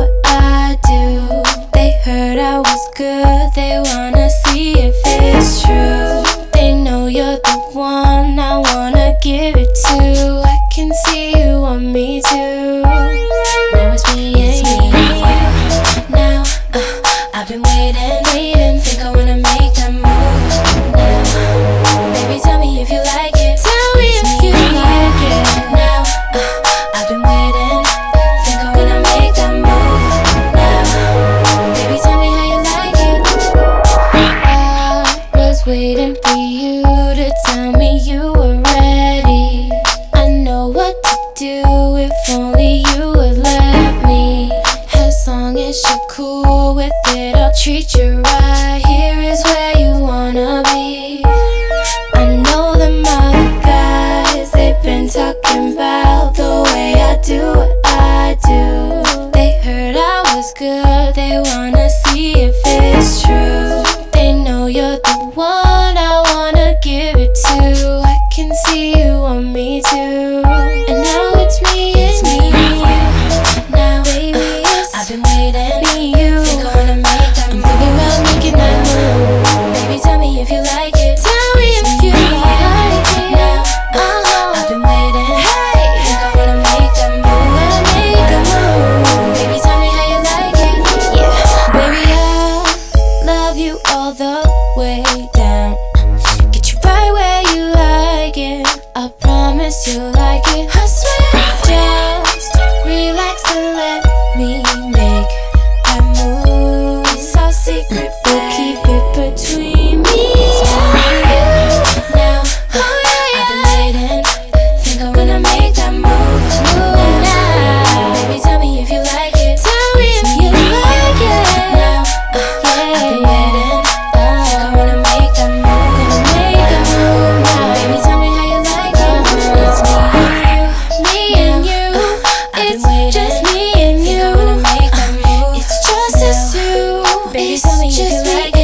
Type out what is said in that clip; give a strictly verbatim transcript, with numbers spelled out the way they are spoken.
what I do. They heard I was good, they wanna see if it's true. They know you're the one I wanna give it to. I can see you want me too. Now it's me and you. Now, uh, I've been waiting, waiting. Think I wanna make that move now. Baby, tell me if you like it. Tell me if you like it. Now, uh, I've been waiting. Think I wanna make that move now. Baby, tell me how you like it. I was waiting for you to tell me you were ready. I know what to do if only you would let me. As long as you're cool with it, I'll treat you right. Here is where you wanna be. I know them other guys, they've been talking about the way I do what I do. They heard I was good, they wanna see if it's true. They know you're the one I wanna give it to. I can see you want me too. And now it's me and me. Now, baby, uh, I've been waiting. Me and you. Think I wanna make that move. I'm thinking about making that move. Baby, tell me if you like it. Tell me if you like it. Now, uh, I've been waiting. Hey, think I wanna make that move. Wanna make a move. Baby, tell me how you like it. Yeah, baby, I'll love you all the way down. Get you right where you like it. I promise you like it. I swear. Just relax and let me make that move. It's our secret, but keep it between me and you. Now, oh yeah, I've been waiting. Think I wanna make that move. Move now. Baby, tell me if you like it. Tell me if you like it. Now, uh, yeah, I've been waiting. Think I wanna make that move. Gonna make that move now. Baby, tell me how you like it. It's me and you, me and you. It's just me and you. It's just us two. Baby, tell me if you like it.